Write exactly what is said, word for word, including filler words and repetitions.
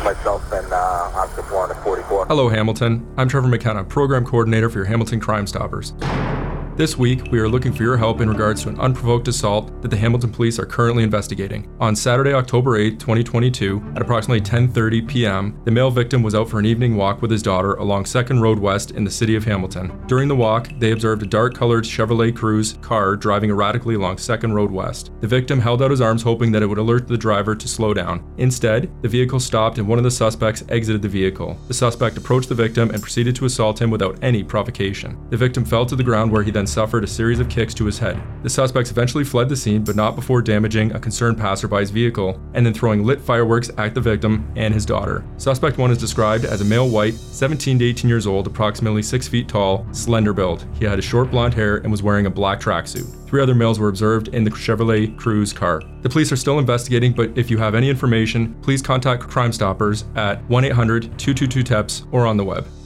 myself and uh, Officer four forty-four. Hello, Hamilton. I'm Trevor McKenna, Program Coordinator for your Hamilton Crime Stoppers. This week, we are looking for your help in regards to an unprovoked assault that the Hamilton Police are currently investigating. On Saturday, October eighth, twenty twenty-two, at approximately ten thirty p.m., the male victim was out for an evening walk with his daughter along Second Road West in the city of Hamilton. During the walk, they observed a dark-colored Chevrolet Cruze car driving erratically along Second Road West. The victim held out his arms hoping that it would alert the driver to slow down. Instead, the vehicle stopped and one of the suspects exited the vehicle. The suspect approached the victim and proceeded to assault him without any provocation. The victim fell to the ground where he then suffered a series of kicks to his head. The suspects eventually fled the scene, but not before damaging a concerned passerby's vehicle and then throwing lit fireworks at the victim and his daughter. Suspect one is described as a male white, seventeen to eighteen years old, approximately six feet tall, slender build. He had a short blonde hair and was wearing a black tracksuit. Three other males were observed in the Chevrolet Cruze car. The police are still investigating, but if you have any information, please contact Crime Stoppers at one eight hundred two two two T E P S or on the web.